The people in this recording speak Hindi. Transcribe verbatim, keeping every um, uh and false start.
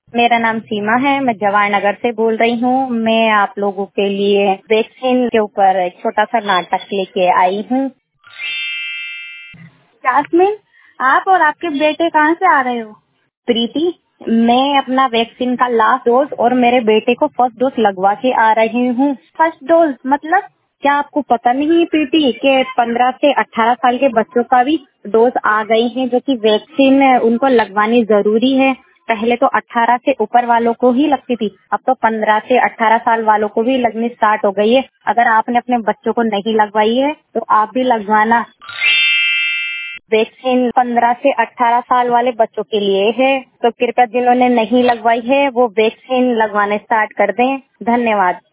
मेरा नाम सीमा है, मैं जवाहर नगर से बोल रही हूँ। मैं आप लोगों के लिए वैक्सीन के ऊपर एक छोटा सा नाटक लेके आई हूँ। जास्मिन, आप और आपके बेटे कहाँ से आ रहे हो? प्रीति, मैं अपना वैक्सीन का लास्ट डोज और मेरे बेटे को फर्स्ट डोज लगवा के आ रही हूँ। फर्स्ट डोज मतलब? क्या आपको पता नहीं है प्रीति कि पंद्रह से अठारह साल के बच्चों का भी डोज आ गई है, जो कि वैक्सीन उनको लगवानी जरूरी है। पहले तो अठारह से ऊपर वालों को ही लगती थी, अब तो पंद्रह से अठारह साल वालों को भी लगनी स्टार्ट हो गई है। अगर आपने अपने बच्चों को नहीं लगवाई है तो आप भी लगवाना। वैक्सीन पंद्रह से अठारह साल वाले बच्चों के लिए है, तो कृपया जिन्होंने नहीं लगवाई है वो वैक्सीन लगवाने स्टार्ट कर दें। धन्यवाद।